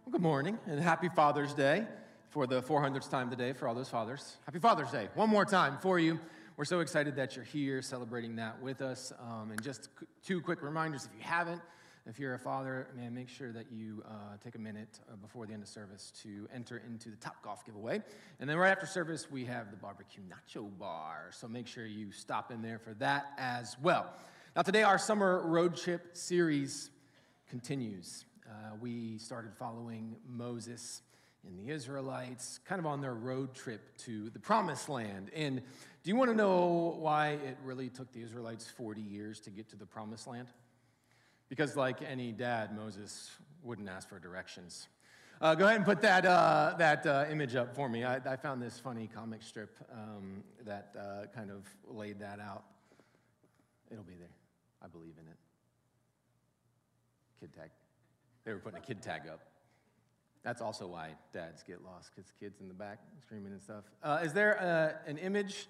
Well, good morning and happy Father's Day for the 400th time today for all those fathers. Happy Father's Day one more time for you. We're so excited that you're here celebrating that with us. And just two quick reminders if you haven't. If you're a father, man, make sure that you take a minute before the end of service to enter into the Topgolf giveaway. And then right after service, we have the barbecue nacho bar. So make sure you stop in there for that as well. Now today, our summer road trip series continues. We started following Moses and the Israelites kind of on their road trip to the Promised Land. And do you want to know why it really took the Israelites 40 years to get to the Promised Land? Because like any dad, Moses wouldn't ask for directions. Go ahead and put that image up for me. I found this funny comic strip that kind of laid that out. It'll be there. I believe in it. Kid tag. They were putting a kid tag up. That's also why dads get lost, because kids in the back screaming and stuff. Is there an image,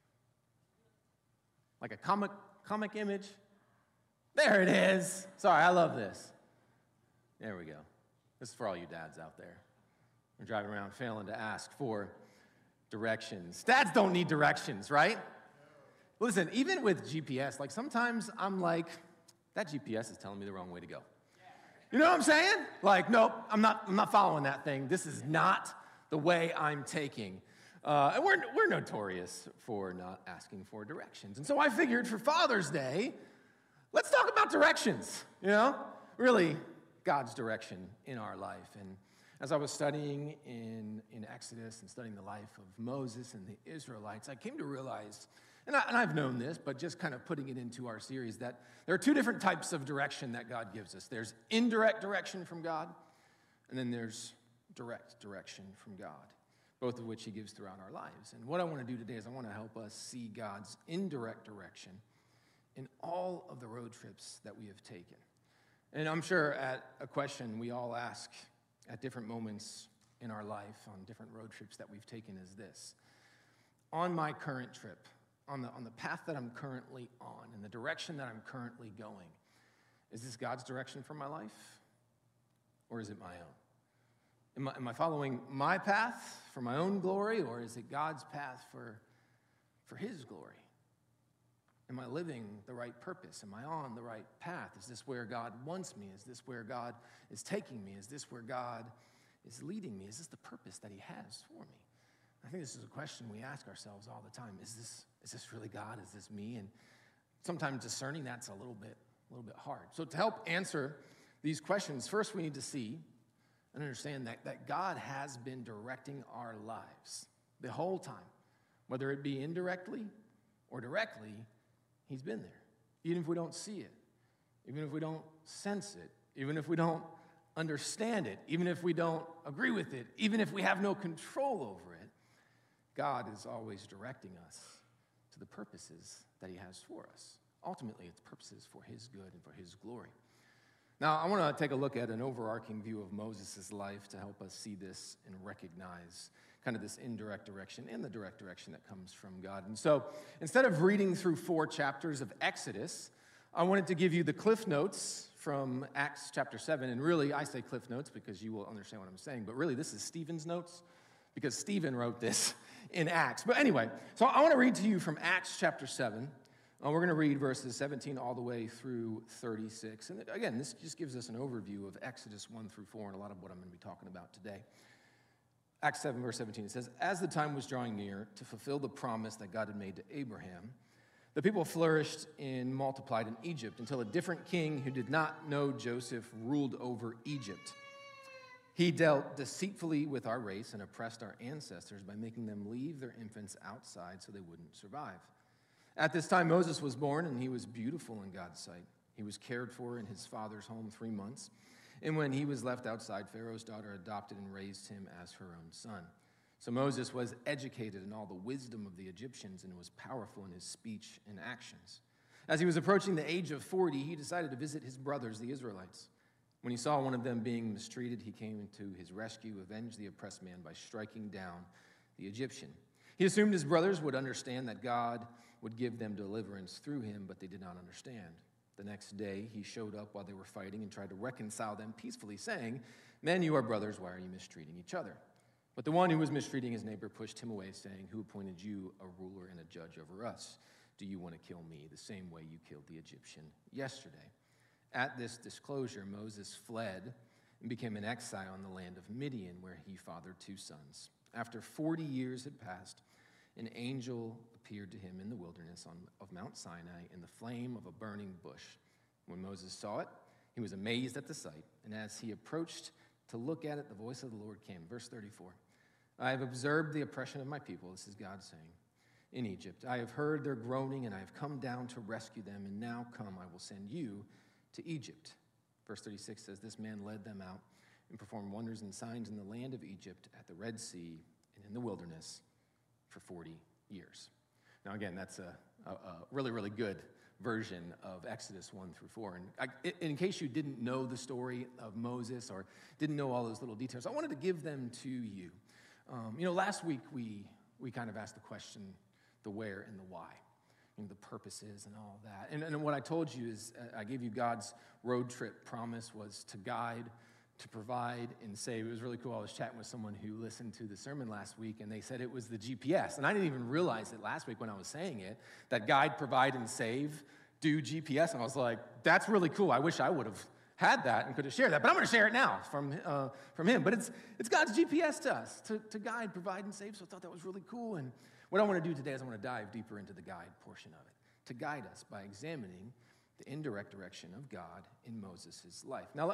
like a comic image? There it is. Sorry, I love this. There we go. This is for all you dads out there. You're driving around failing to ask for directions. Dads don't need directions, right? Listen, even with GPS, like sometimes I'm like, that GPS is telling me the wrong way to go. You know what I'm saying? Like, nope, I'm not following that thing. This is not the way I'm taking. And we're notorious for not asking for directions. And so I figured for Father's Day, let's talk about directions, you know? Really, God's direction in our life. And as I was studying in Exodus and studying the life of Moses and the Israelites, I came to realize, and I've known this, but just kind of putting it into our series, that there are two different types of direction that God gives us. There's indirect direction from God, and then there's direct direction from God, both of which he gives throughout our lives. And what I want to do today is I want to help us see God's indirect direction in all of the road trips that we have taken. And I'm sure at a question we all ask at different moments in our life on different road trips that we've taken is this: on my current trip, on the path that I'm currently on, and the direction that I'm currently going, is this God's direction for my life, or is it my own? Am I following my path for my own glory, or is it God's path for his glory? Am I living the right purpose? Am I on the right path? Is this where God wants me? Is this where God is taking me? Is this where God is leading me? Is this the purpose that he has for me? I think this is a question we ask ourselves all the time. Is this really God? Is this me? And sometimes discerning that's a little bit hard. So to help answer these questions, first we need to see and understand that God has been directing our lives the whole time. Whether it be indirectly or directly, he's been there. Even if we don't see it, even if we don't sense it, even if we don't understand it, even if we don't agree with it, even if we have no control over it, God is always directing us to the purposes that he has for us. Ultimately, it's purposes for his good and for his glory. Now, I want to take a look at an overarching view of Moses' life to help us see this and recognize kind of this indirect direction and the direct direction that comes from God. And so, instead of reading through 4 chapters of Exodus, I wanted to give you the Cliff Notes from Acts chapter 7. And really, I say Cliff Notes because you will understand what I'm saying, but really, this is Stephen's notes because Stephen wrote this in Acts. But anyway, so I want to read to you from Acts chapter 7. We're going to read verses 17 all the way through 36. And again, this just gives us an overview of Exodus 1 through 4 and a lot of what I'm going to be talking about today. Acts 7, verse 17, it says, "As the time was drawing near to fulfill the promise that God had made to Abraham, the people flourished and multiplied in Egypt until a different king who did not know Joseph ruled over Egypt. He dealt deceitfully with our race and oppressed our ancestors by making them leave their infants outside so they wouldn't survive. At this time, Moses was born, and he was beautiful in God's sight. He was cared for in his father's home 3 months. And when he was left outside, Pharaoh's daughter adopted and raised him as her own son. So Moses was educated in all the wisdom of the Egyptians and was powerful in his speech and actions. As he was approaching the age of 40, he decided to visit his brothers, the Israelites. When he saw one of them being mistreated, he came to his rescue, avenged the oppressed man by striking down the Egyptian. He assumed his brothers would understand that God would give them deliverance through him, but they did not understand. The next day, he showed up while they were fighting and tried to reconcile them peacefully, saying, Men, you are brothers, why are you mistreating each other? But the one who was mistreating his neighbor pushed him away, saying, who appointed you a ruler and a judge over us? Do you want to kill me the same way you killed the Egyptian yesterday? At this disclosure, Moses fled and became an exile in the land of Midian, where he fathered 2 sons. After 40 years had passed, an angel appeared to him in the wilderness of Mount Sinai in the flame of a burning bush. When Moses saw it, he was amazed at the sight, and as he approached to look at it, the voice of the Lord came. Verse 34, I have observed the oppression of my people, this is God saying, in Egypt. I have heard their groaning, and I have come down to rescue them, and now come, I will send you to Egypt. Verse 36 says, this man led them out and performed wonders and signs in the land of Egypt, at the Red Sea, and in the wilderness for 40 years. Now again, that's a really, really good version of Exodus 1 through 4. And in case you didn't know the story of Moses or didn't know all those little details, I wanted to give them to you. Last week we kind of asked the question, the where and the why, the purposes and all that. And what I told you is I gave you God's road trip promise was to guide, to provide, and save. It was really cool. I was chatting with someone who listened to the sermon last week, and they said it was the GPS. And I didn't even realize it last week when I was saying it, that guide, provide, and save do GPS. And I was like, that's really cool. I wish I would have had that and could have shared that. But I'm going to share it now from him. But it's God's GPS to us, to guide, provide, and save. So I thought that was really cool. And what I want to do today is I want to dive deeper into the guide portion of it, to guide us by examining the indirect direction of God in Moses' life. Now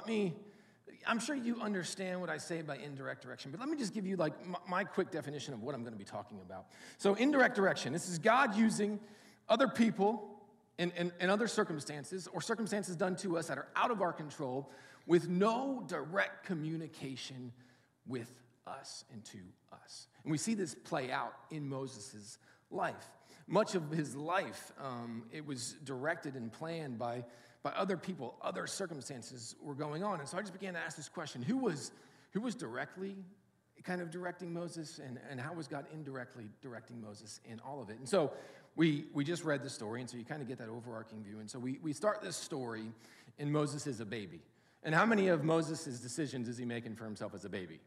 I'm sure you understand what I say by indirect direction, but let me just give you my quick definition of what I'm going to be talking about. So indirect direction, this is God using other people in other circumstances, or circumstances done to us that are out of our control, with no direct communication with us and to us. And we see this play out in Moses' life. Much of his life, it was directed and planned by other people, other circumstances were going on. And so I just began to ask this question, who was directly kind of directing Moses, and how was God indirectly directing Moses in all of it? And so we just read the story, and so you kind of get that overarching view. And so we start this story, and Moses is a baby. And how many of Moses' decisions is he making for himself as a baby?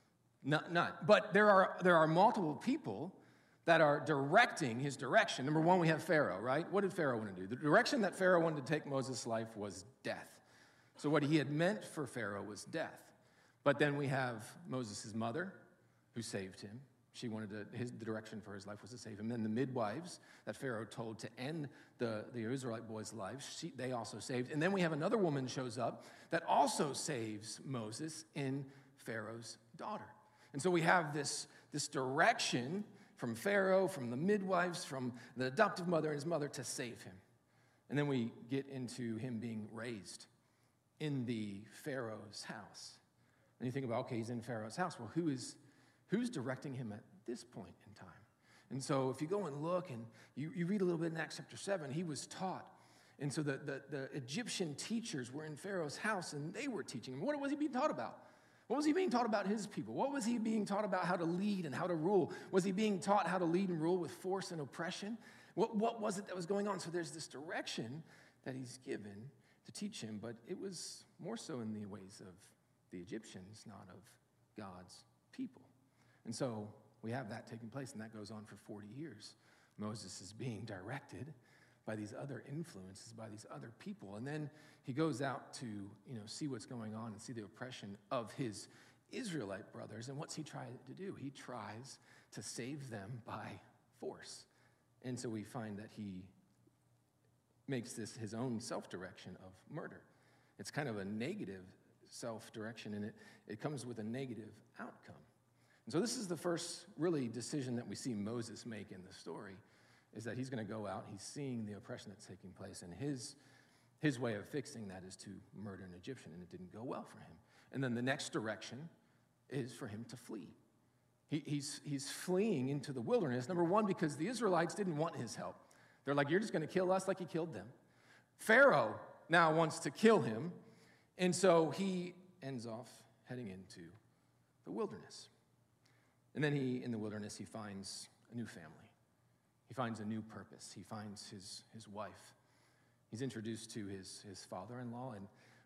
None. But there are multiple people that are directing his direction. Number one, we have Pharaoh, right? What did Pharaoh want to do? The direction that Pharaoh wanted to take Moses' life was death. So what he had meant for Pharaoh was death. But then we have Moses' mother, who saved him. She wanted the direction for his life was to save him. Then the midwives that Pharaoh told to end the Israelite boys' lives, they also saved. And then we have another woman shows up that also saves Moses in Pharaoh's daughter. And so we have this direction from Pharaoh, from the midwives, from the adoptive mother and his mother to save him. And then we get into him being raised in the Pharaoh's house. And you think about, okay, he's in Pharaoh's house. Well, who's directing him at this point in time? And so if you go and look and you read a little bit in Acts chapter 7, he was taught. And so the Egyptian teachers were in Pharaoh's house, and they were teaching him. What was he being taught about? What was he being taught about his people? What was he being taught about how to lead and how to rule? Was he being taught how to lead and rule with force and oppression? What was it that was going on? So there's this direction that he's given to teach him, but it was more so in the ways of the Egyptians, not of God's people. And so we have that taking place, and that goes on for 40 years. Moses is being directed by these other influences, by these other people. And then he goes out to, see what's going on and see the oppression of his Israelite brothers. And what's he trying to do? He tries to save them by force. And so we find that he makes this his own self-direction of murder. It's kind of a negative self-direction, and it comes with a negative outcome. And so this is the first really decision that we see Moses make in the story, is that he's going to go out, he's seeing the oppression that's taking place, and his way of fixing that is to murder an Egyptian, and it didn't go well for him. And then the next direction is for him to flee. He's fleeing into the wilderness, number one, because the Israelites didn't want his help. They're like, you're just going to kill us like you killed them. Pharaoh now wants to kill him, and so he ends off heading into the wilderness. And then in the wilderness, he finds a new family. He finds a new purpose. He finds his wife. He's introduced to his father-in-law, and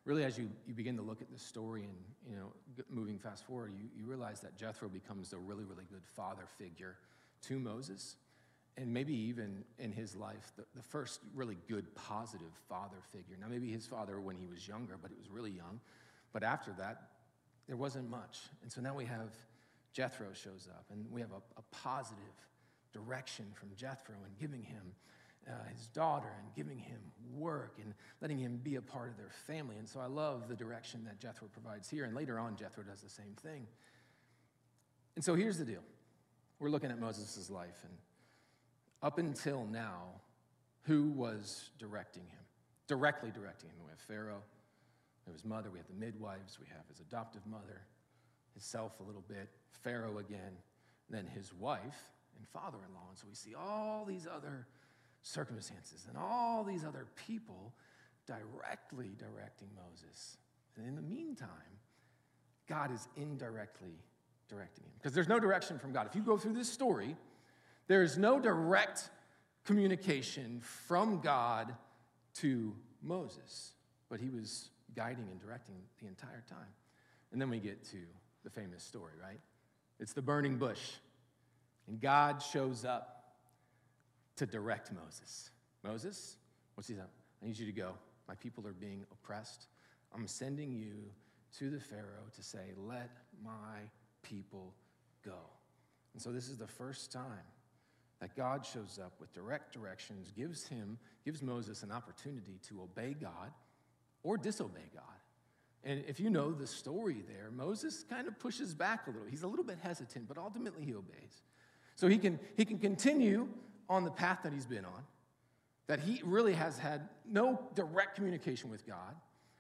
really, as you begin to look at the story and, moving fast forward, you realize that Jethro becomes a really, really good father figure to Moses. And maybe even in his life, the first really good, positive father figure. Now, maybe his father when he was younger, but he was really young. But after that, there wasn't much. And so now we have Jethro shows up, and we have a positive direction from Jethro and giving him his daughter and giving him work and letting him be a part of their family. And so I love the direction that Jethro provides here. And later on, Jethro does the same thing. And so here's the deal. We're looking at Moses' life, and up until now, who was directing him? Directly directing him. We have Pharaoh, we have his mother, we have the midwives, we have his adoptive mother, himself a little bit, Pharaoh again, then his wife and father-in-law. And so we see all these other circumstances and all these other people directly directing Moses. And in the meantime, God is indirectly directing him. Because there's no direction from God. If you go through this story, there is no direct communication from God to Moses, but he was guiding and directing the entire time. And then we get to the famous story, right? It's the burning bush, and God shows up to direct Moses. Moses, what's he saying? I need you to go. My people are being oppressed. I'm sending you to the Pharaoh to say, let my people go. And so this is the first time that God shows up with direct directions, gives Moses an opportunity to obey God or disobey God. And if you know the story there, Moses kind of pushes back a little. He's a little bit hesitant, but ultimately he obeys. So he can continue on the path that he's been on, that he really has had no direct communication with God,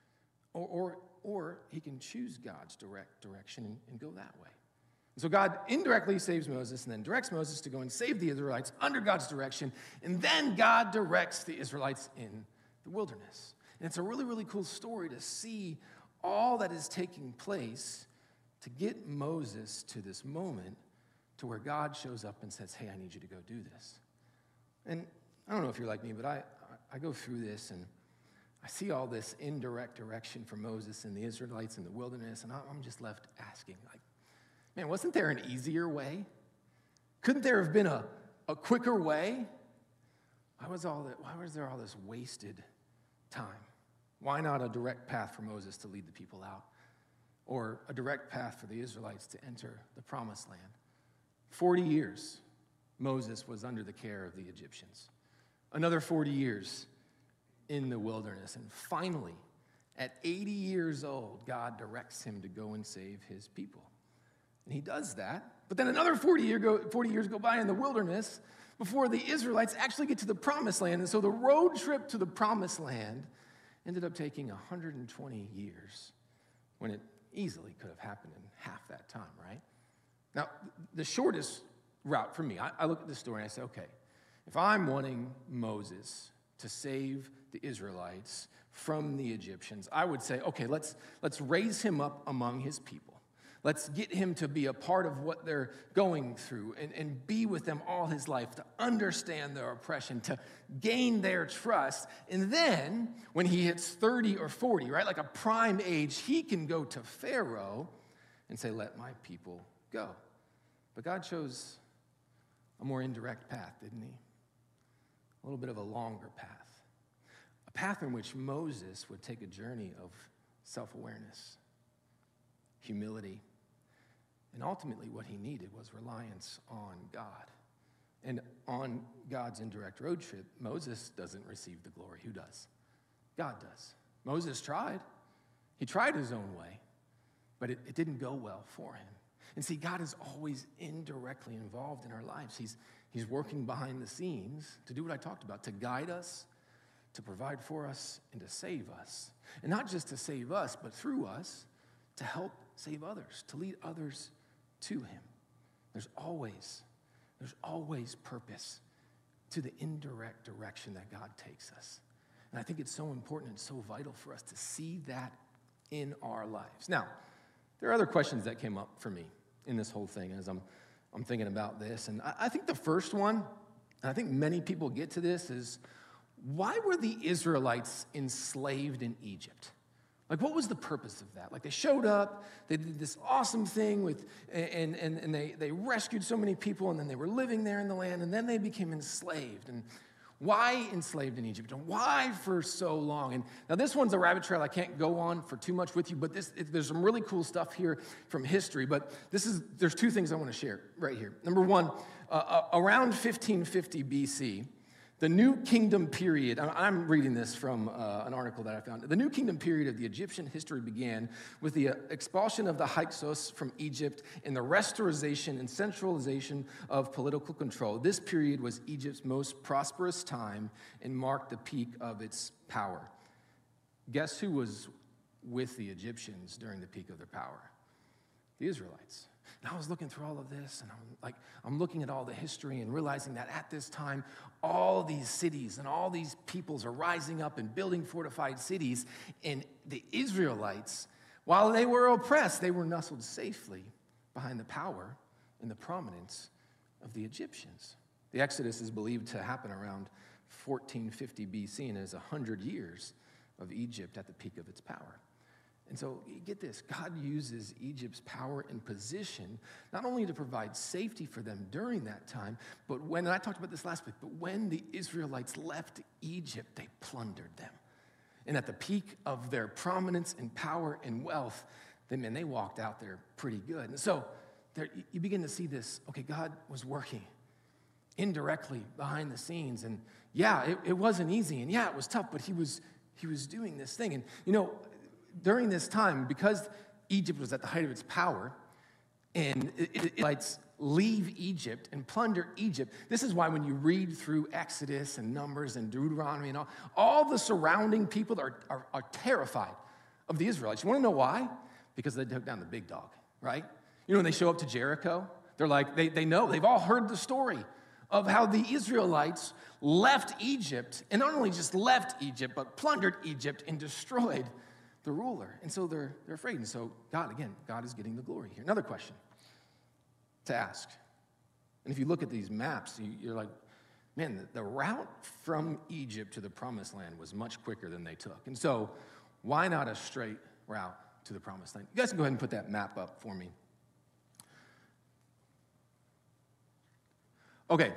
or he can choose God's direct direction and go that way. So God indirectly saves Moses and then directs Moses to go and save the Israelites under God's direction, and then God directs the Israelites in the wilderness. And it's a really, really cool story to see all that is taking place to get Moses to this moment to where God shows up and says, hey, I need you to go do this. And I don't know if you're like me, but I go through this and I see all this indirect direction for Moses and the Israelites in the wilderness, and I'm just left asking, like, man, wasn't there an easier way? Couldn't there have been a quicker way? Why was there all this wasted time? Why not a direct path for Moses to lead the people out? Or a direct path for the Israelites to enter the promised land? 40 years, Moses was under the care of the Egyptians. Another 40 years in the wilderness. And finally, at 80 years old, God directs him to go and save his people. And he does that. But then another 40 years go by in the wilderness before the Israelites actually get to the promised land. And so the road trip to the promised land ended up taking 120 years when it easily could have happened in half that time, right? Now, the shortest route for me, I look at this story and I say, okay, if I'm wanting Moses to save the Israelites from the Egyptians, I would say, okay, let's raise him up among his people. Let's get him to be a part of what they're going through and be with them all his life, to understand their oppression, to gain their trust. And then when he hits 30 or 40, right, like a prime age, he can go to Pharaoh and say, let my people go. But God chose a more indirect path, didn't he? A little bit of a longer path. A path in which Moses would take a journey of self-awareness, humility, and ultimately what he needed was reliance on God. And on God's indirect road trip, Moses doesn't receive the glory. Who does? God does. Moses tried. He tried his own way, but it didn't go well for him. And see, God is always indirectly involved in our lives. He's working behind the scenes to do what I talked about, to guide us, to provide for us, and to save us. And not just to save us, but through us, to help save others, to lead others to him. There's always purpose to the indirect direction that God takes us. And I think it's so important and so vital for us to see that in our lives. Now, there are other questions that came up for me in this whole thing as I'm thinking about this. And I think the first one, and I think many people get to this, is why were the Israelites enslaved in Egypt? Like, what was the purpose of that? Like, they showed up, they did this awesome thing and they rescued so many people, and then they were living there in the land, and then they became enslaved. And why enslaved in Egypt? And why for so long? And now this one's a rabbit trail I can't go on for too much with you, but there's some really cool stuff here from history. But there's two things I want to share right here. Number one, around 1550 BC, the New Kingdom period, I'm reading this from an article that I found. The New Kingdom period of the Egyptian history began with the expulsion of the Hyksos from Egypt and the restoration and centralization of political control. This period was Egypt's most prosperous time and marked the peak of its power. Guess who was with the Egyptians during the peak of their power? The Israelites. And I was looking through all of this, and I'm looking at all the history and realizing that at this time, all these cities and all these peoples are rising up and building fortified cities. And the Israelites, while they were oppressed, they were nestled safely behind the power and the prominence of the Egyptians. The Exodus is believed to happen around 1450 BC and is 100 years of Egypt at the peak of its power. And so, get this, God uses Egypt's power and position not only to provide safety for them during that time, but and I talked about this last week, but when the Israelites left Egypt, they plundered them. And at the peak of their prominence and power and wealth, they walked out there pretty good. And so, you begin to see this, okay, God was working indirectly behind the scenes. And yeah, it wasn't easy, and yeah, it was tough, but he was doing this thing. And, during this time, because Egypt was at the height of its power, and Israelites leave Egypt and plunder Egypt, this is why when you read through Exodus and Numbers and Deuteronomy and all the surrounding people are terrified of the Israelites. You want to know why? Because they took down the big dog, right? When they show up to Jericho, they're like, they know, they've all heard the story of how the Israelites left Egypt, and not only just left Egypt, but plundered Egypt and destroyed the ruler. And so they're afraid. And so God is getting the glory here. Another question to ask. And if you look at these maps, you're like, man, the route from Egypt to the promised land was much quicker than they took. And so why not a straight route to the promised land? You guys can go ahead and put that map up for me. Okay.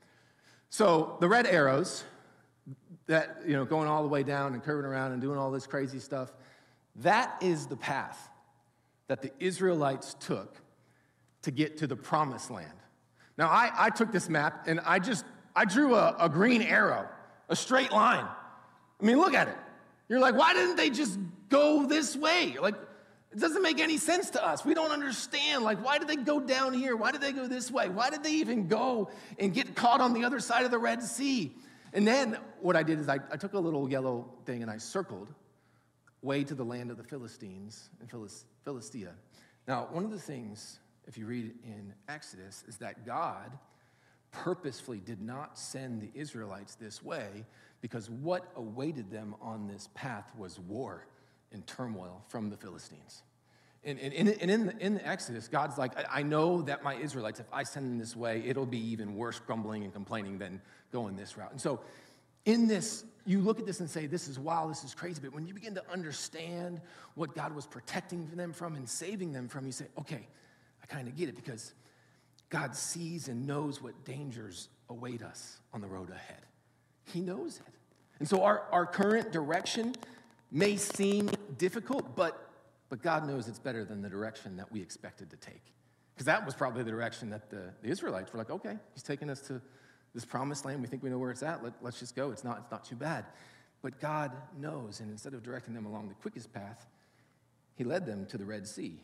So the red arrows that, going all the way down and curving around and doing all this crazy stuff, that is the path that the Israelites took to get to the promised land. Now, I took this map, and I drew a green arrow, a straight line. I mean, look at it. You're like, why didn't they just go this way? Like, it doesn't make any sense to us. We don't understand. Like, why did they go down here? Why did they go this way? Why did they even go and get caught on the other side of the Red Sea? And then what I did is I took a little yellow thing and I circled way to the land of the Philistines and Philistia. Now, one of the things, if you read in Exodus, is that God purposefully did not send the Israelites this way because what awaited them on this path was war and turmoil from the Philistines. And in the Exodus, God's like, I know that my Israelites, if I send them this way, it'll be even worse grumbling and complaining than going this route. And so in this, you look at this and say, this is wild, this is crazy. But when you begin to understand what God was protecting them from and saving them from, you say, okay, I kind of get it, because God sees and knows what dangers await us on the road ahead. He knows it. And so our current direction may seem difficult, but God knows it's better than the direction that we expected to take. Because that was probably the direction that the Israelites were like, okay, he's taking us to this promised land. We think we know where it's at. Let's just go. It's not too bad. But God knows, and instead of directing them along the quickest path, he led them to the Red Sea.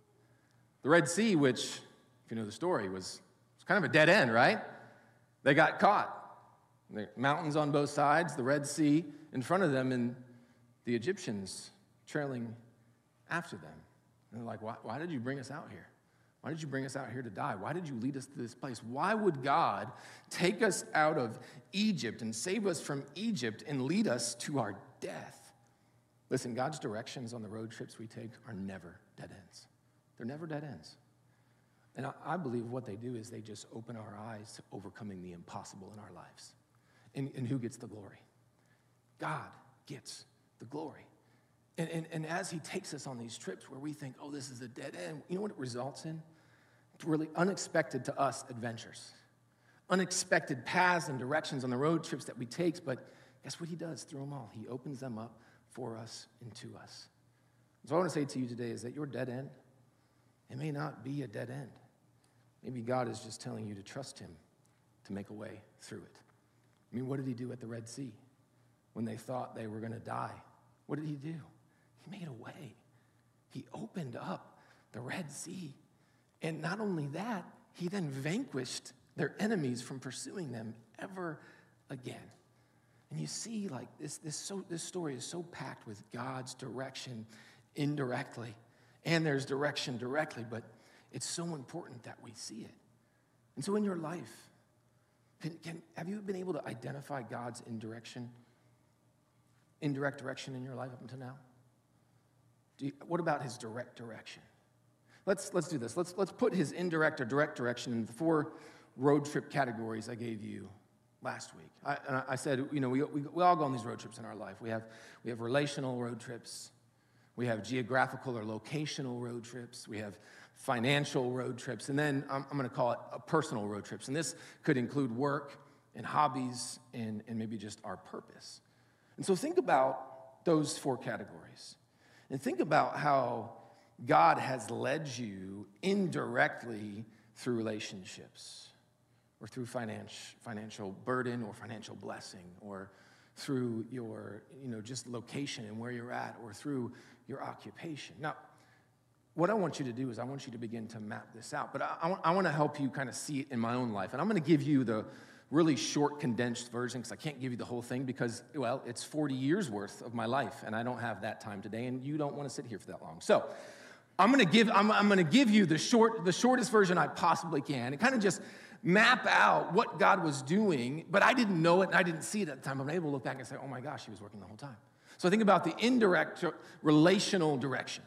The Red Sea, which, if you know the story, was kind of a dead end, right? They got caught. The mountains on both sides, the Red Sea in front of them, and the Egyptians trailing after them. And they're like, why did you bring us out here? Why did you bring us out here to die? Why did you lead us to this place? Why would God take us out of Egypt and save us from Egypt and lead us to our death? Listen, God's directions on the road trips we take are never dead ends. They're never dead ends. And I believe what they do is they just open our eyes to overcoming the impossible in our lives. And who gets the glory? God gets the glory. And as he takes us on these trips where we think, oh, this is a dead end, you know what it results in? It's really unexpected to us adventures. Unexpected paths and directions on the road trips that we take, but guess what he does through them all? He opens them up for us and to us. So I want to say to you today is that your dead end, it may not be a dead end. Maybe God is just telling you to trust him to make a way through it. I mean, what did he do at the Red Sea when they thought they were going to die? What did he do? He made a way. He opened up the Red Sea. And not only that, he then vanquished their enemies from pursuing them ever again. And you see, like, this story is so packed with God's direction indirectly. And there's direction directly, but it's so important that we see it. And so in your life, have you been able to identify God's indirect direction in your life up until now? What about his direct direction? Let's do this. Let's put his indirect or direct direction in the 4 road trip categories I gave you last week. I said, we all go on these road trips in our life. We have relational road trips. We have geographical or locational road trips. We have financial road trips. And then I'm going to call it personal road trips. And this could include work and hobbies and maybe just our purpose. And so think about those 4 categories. And think about how God has led you indirectly through relationships or through financial burden or financial blessing or through your, just location and where you're at or through your occupation. Now, what I want you to do is I want you to begin to map this out. But I want to help you kind of see it in my own life. And I'm going to give you the really short, condensed version because I can't give you the whole thing because, well, it's 40 years worth of my life, and I don't have that time today, and you don't want to sit here for that long. So I'm going to give you the shortest version I possibly can and kind of just map out what God was doing, but I didn't know it and I didn't see it at the time. I'm able to look back and say, oh my gosh, he was working the whole time. So think about the indirect relational direction.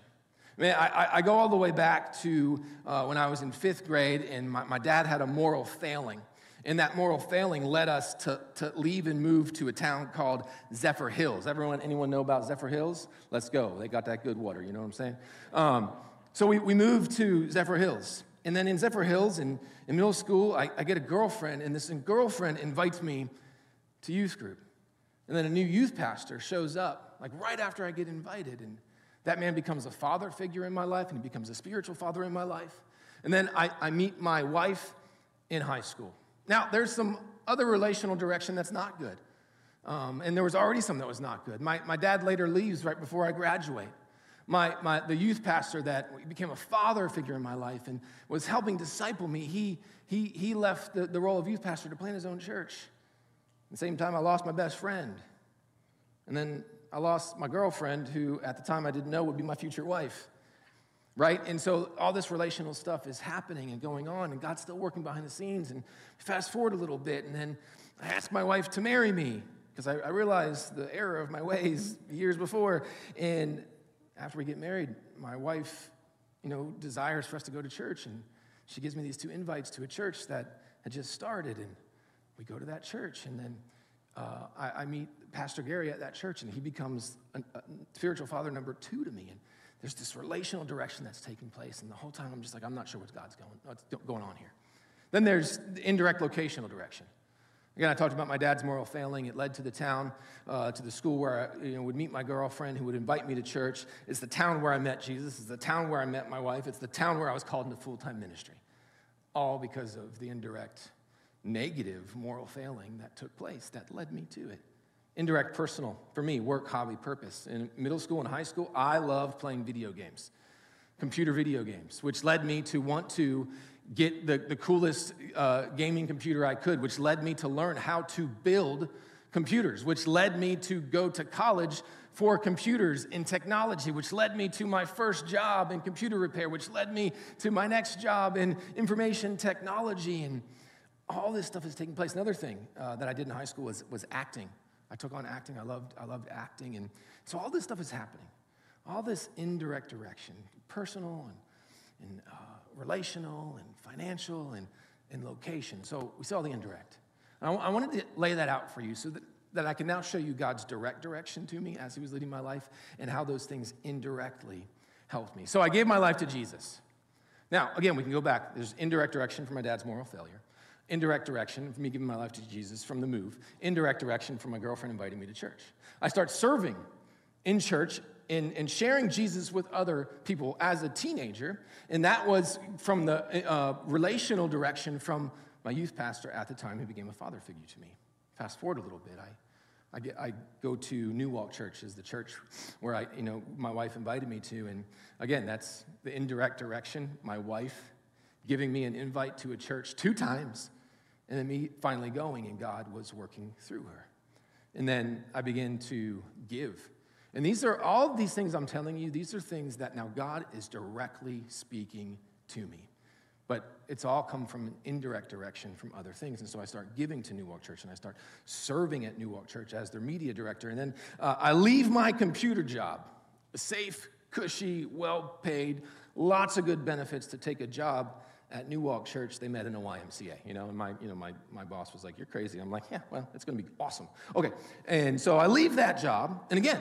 I go all the way back to when I was in 5th grade, and my dad had a moral failing. And that moral failing led us to leave and move to a town called Zephyrhills. Anyone know about Zephyrhills? Let's go. They got that good water, you know what I'm saying? So we moved to Zephyrhills. And then in Zephyrhills, in middle school, I get a girlfriend, and this girlfriend invites me to youth group. And then a new youth pastor shows up, like right after I get invited. And that man becomes a father figure in my life, and he becomes a spiritual father in my life. And then I meet my wife in high school. Now, there's some other relational direction that's not good. And there was already some that was not good. My dad later leaves right before I graduate. The youth pastor that became a father figure in my life and was helping disciple me, he left the role of youth pastor to plant his own church. At the same time, I lost my best friend. And then I lost my girlfriend, who at the time I didn't know would be my future wife. Right? And so all this relational stuff is happening and going on, and God's still working behind the scenes. And fast forward a little bit, and then I asked my wife to marry me because I realized the error of my ways years before. And after we get married, my wife, desires for us to go to church, and she gives me these 2 invites to a church that had just started, and we go to that church, and then I meet Pastor Gary at that church, and he becomes a spiritual father number 2 to me. And there's this relational direction that's taking place, and the whole time I'm just like, I'm not sure what's going on here. Then there's the indirect locational direction. Again, I talked about my dad's moral failing. It led to the town, to the school where I would meet my girlfriend, who would invite me to church. It's the town where I met Jesus. It's the town where I met my wife. It's the town where I was called into full-time ministry, all because of the indirect, negative moral failing that took place that led me to it. Indirect personal, for me, work, hobby, purpose. In middle school and high school, I loved playing video games, computer video games, which led me to want to get the coolest gaming computer I could, which led me to learn how to build computers, which led me to go to college for computers and technology, which led me to my first job in computer repair, which led me to my next job in information technology. And all this stuff is taking place. Another thing that I did in high school was acting. I took on acting. I loved acting. And so all this stuff is happening. All this indirect direction, personal and relational and financial and location. So we saw the indirect. And I wanted to lay that out for you so that that I can now show you God's direct direction to me as he was leading my life and how those things indirectly helped me. So I gave my life to Jesus. Now, again, we can go back. There's indirect direction from my dad's moral failure. Indirect direction from me giving my life to Jesus from the move. Indirect direction from my girlfriend inviting me to church. I start serving in church and sharing Jesus with other people as a teenager. And that was from the relational direction from my youth pastor at the time, who became a father figure to me. Fast forward a little bit, I go to New Walk Church, is the church where my wife invited me to, and again, that's the indirect direction. My wife giving me an invite to a church 2 times, and then me finally going, and God was working through her. And then I began to give. And these are all these things I'm telling you, these are things that now God is directly speaking to me. But it's all come from an indirect direction from other things. And so I start giving to New Walk Church, and I start serving at New Walk Church as their media director. And then I leave my computer job, a safe, cushy, well-paid, lots of good benefits to take a job at New Walk Church. They met in a YMCA, and my boss was like, "You're crazy." I'm like, "Yeah, well, it's going to be awesome." Okay, and so I leave that job, and again,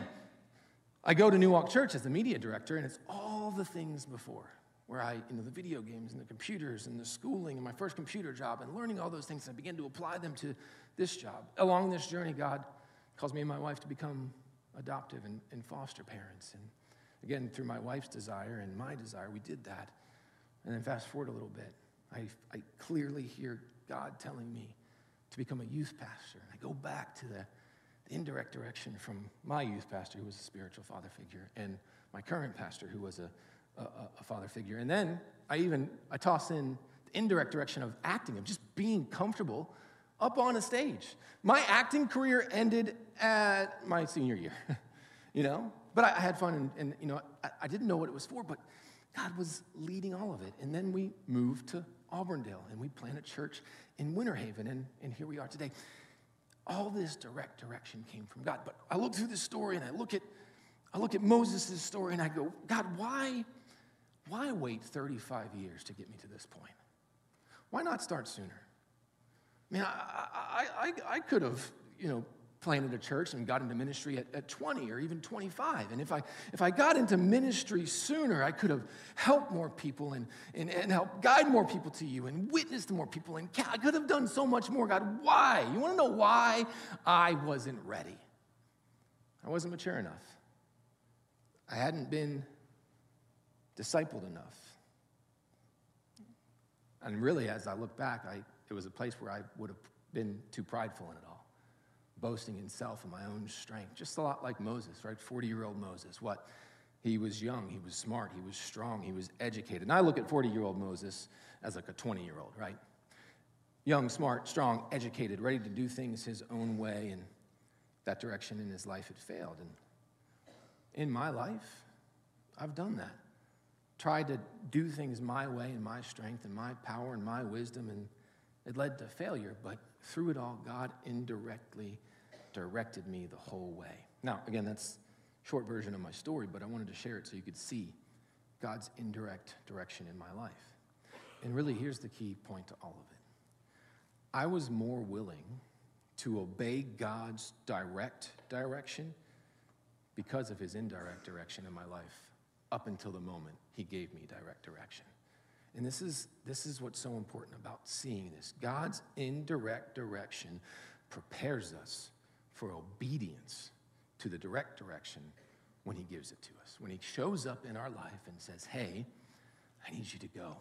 I go to New Walk Church as the media director, and it's all the things before. Where the video games and the computers and the schooling and my first computer job and learning all those things, I began to apply them to this job. Along this journey, God calls me and my wife to become adoptive and foster parents. And again, through my wife's desire and my desire, we did that. And then fast forward a little bit, I clearly hear God telling me to become a youth pastor. And I go back to the indirect direction from my youth pastor, who was a spiritual father figure, and my current pastor, who was a father figure. And then I toss in the indirect direction of acting, of just being comfortable up on a stage. My acting career ended at my senior year, But I had fun, and I didn't know what it was for, but God was leading all of it. And then we moved to Auburndale, and we planted a church in Winter Haven, and here we are today. All this direct direction came from God. But I look through this story, and I look at Moses' story, and I go, God, why wait 35 years to get me to this point? Why not start sooner? I mean, I could have, planted a church and got into ministry at 20 or even 25. And if I got into ministry sooner, I could have helped more people and helped guide more people to you and witnessed to more people. And I could have done so much more. God, why? You want to know why? I wasn't ready. I wasn't mature enough. I hadn't been discipled enough. And really, as I look back, it was a place where I would have been too prideful in it all, boasting in self and my own strength, just a lot like Moses, right? 40-year-old Moses. What? He was young, he was smart, he was strong, he was educated. And I look at 40-year-old Moses as like a 20-year-old, right? Young, smart, strong, educated, ready to do things his own way, and that direction in his life had failed. And in my life, I've done that. Tried to do things my way and my strength and my power and my wisdom, and it led to failure. But through it all, God indirectly directed me the whole way. Now, again, that's a short version of my story, but I wanted to share it so you could see God's indirect direction in my life. And really, here's the key point to all of it. I was more willing to obey God's direct direction because of his indirect direction in my life up until the moment he gave me direct direction. And this is what's so important about seeing this. God's indirect direction prepares us for obedience to the direct direction when he gives it to us. When he shows up in our life and says, hey, I need you to go.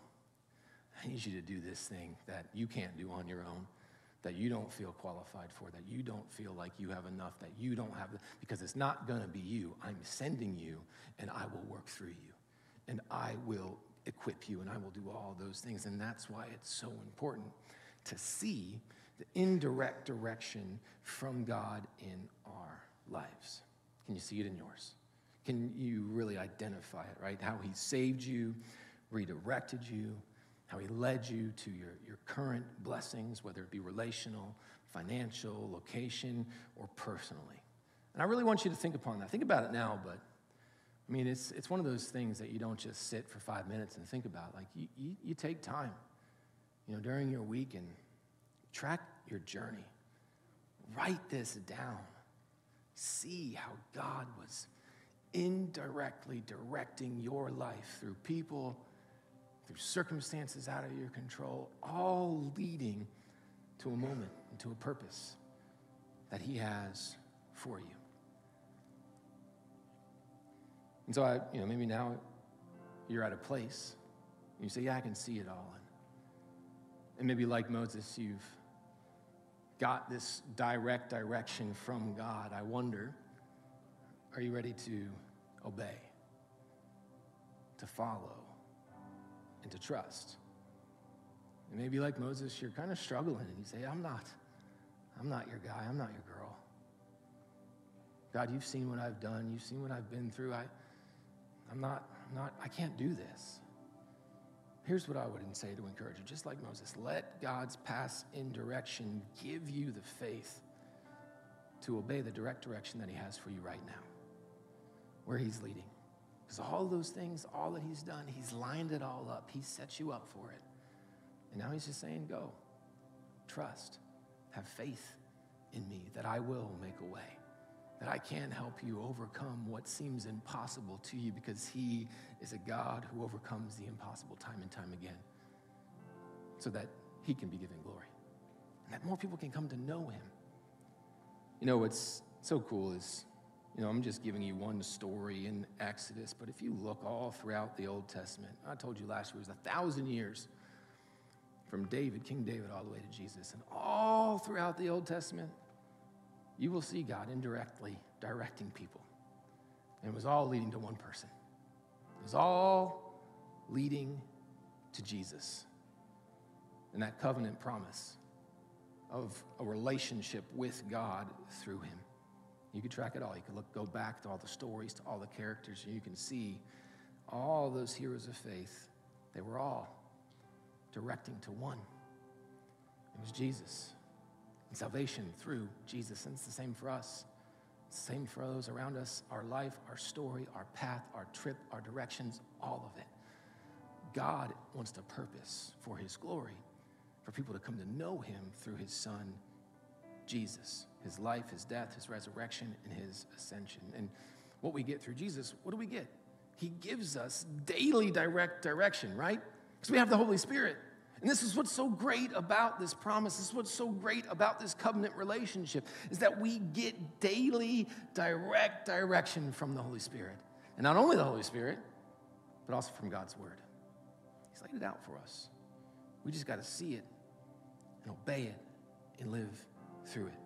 I need you to do this thing that you can't do on your own, that you don't feel qualified for, that you don't feel like you have enough, that you don't have, because it's not going to be you. I'm sending you, and I will work through you, and I will equip you, and I will do all those things. And that's why it's so important to see the indirect direction from God in our lives. Can you see it in yours? Can you really identify it, right? How he saved you, redirected you, how he led you to your current blessings, whether it be relational, financial, location, or personally. And I really want you to think upon that. Think about it now, but I mean, it's one of those things that you don't just sit for 5 minutes and think about. Like, you take time, during your week and track your journey. Write this down. See how God was indirectly directing your life through people, through circumstances out of your control, all leading to a moment and to a purpose that he has for you. And so maybe now you're at a place, and you say, yeah, I can see it all. And maybe like Moses, you've got this direct direction from God. I wonder, are you ready to obey, to follow, and to trust? And maybe like Moses, you're kind of struggling, and you say, I'm not your guy, I'm not your girl. God, you've seen what I've done, you've seen what I've been through. I can't do this. Here's what I would say to encourage you, just like Moses, let God's path in direction give you the faith to obey the direct direction that he has for you right now, where he's leading. Because all those things, all that he's done, he's lined it all up. He set you up for it. And now he's just saying, go, trust, have faith in me that I will make a way, that I can help you overcome what seems impossible to you, because he is a God who overcomes the impossible time and time again, so that he can be given glory and that more people can come to know him. What's so cool is, I'm just giving you one story in Exodus, but if you look all throughout the Old Testament, I told you last year it was 1,000 years from David, King David, all the way to Jesus. And all throughout the Old Testament, you will see God indirectly directing people. And it was all leading to one person. It was all leading to Jesus and that covenant promise of a relationship with God through him. You could track it all. You could go back to all the stories, to all the characters, and you can see all those heroes of faith. They were all directing to one. It was Jesus. And salvation through Jesus. And it's the same for us. It's the same for those around us. Our life, our story, our path, our trip, our directions, all of it. God wants to purpose for his glory, for people to come to know him through his son, Jesus, his life, his death, his resurrection, and his ascension. And what we get through Jesus, what do we get? He gives us daily direct direction, right? Because we have the Holy Spirit. And this is what's so great about this promise. This is what's so great about this covenant relationship, is that we get daily direct direction from the Holy Spirit. And not only the Holy Spirit, but also from God's word. He's laid it out for us. We just got to see it and obey it and live through it.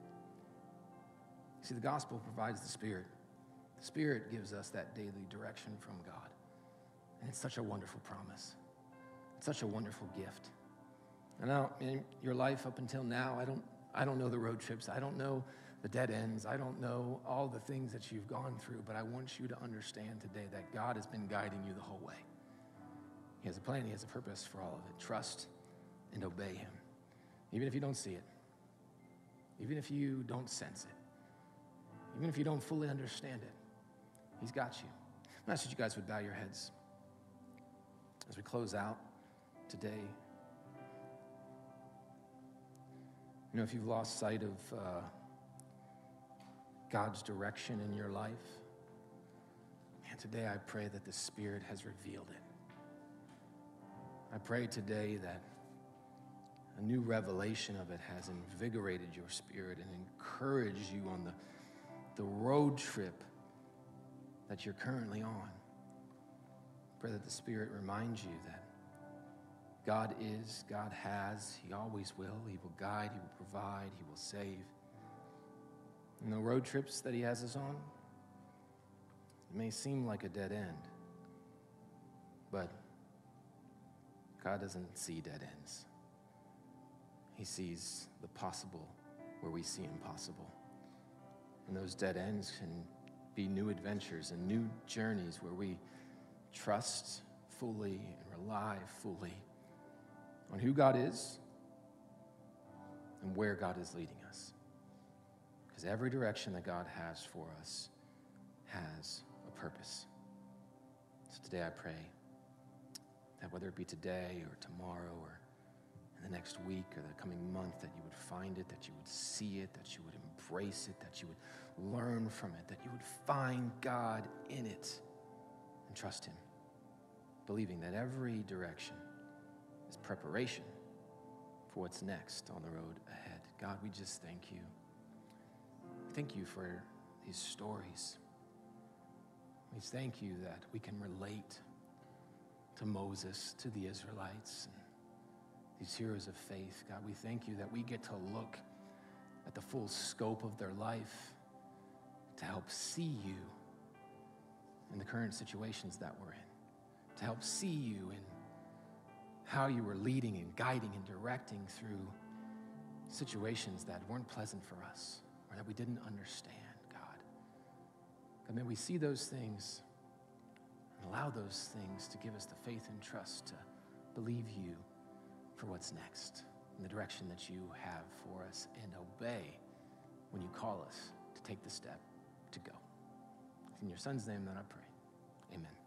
See, the gospel provides the Spirit. The Spirit gives us that daily direction from God. And it's such a wonderful promise. It's such a wonderful gift. And now, in your life up until now, I don't know the road trips. I don't know the dead ends. I don't know all the things that you've gone through, but I want you to understand today that God has been guiding you the whole way. He has a plan. He has a purpose for all of it. Trust and obey him. Even if you don't see it. Even if you don't sense it. Even if you don't fully understand it. He's got you. I'm ask that you guys would bow your heads as we close out today. If you've lost sight of God's direction in your life, and today I pray that the Spirit has revealed it. I pray today that a new revelation of it has invigorated your spirit and encouraged you on the road trip that you're currently on. Pray that the Spirit reminds you that God is, God has, he always will. He will guide, he will provide, he will save. And the road trips that he has us on, it may seem like a dead end, but God doesn't see dead ends. He sees the possible where we see impossible. And those dead ends can be new adventures and new journeys where we trust fully and rely fully on who God is and where God is leading us. Because every direction that God has for us has a purpose. So today I pray that whether it be today or tomorrow or in the next week or the coming month, that you would find it, that you would see it, that you would embrace it, that you would learn from it, that you would find God in it and trust him, believing that every direction is preparation for what's next on the road ahead. God, we just thank you. Thank you for these stories. We thank you that we can relate to Moses, to the Israelites, and these heroes of faith. God, we thank you that we get to look at the full scope of their life to help see you in the current situations that we're in, to help see you in how you were leading and guiding and directing through situations that weren't pleasant for us or that we didn't understand, God. God, may we see those things and allow those things to give us the faith and trust to believe you for what's next in the direction that you have for us, and obey when you call us to take the step to go. It's in your son's name that I pray. Amen.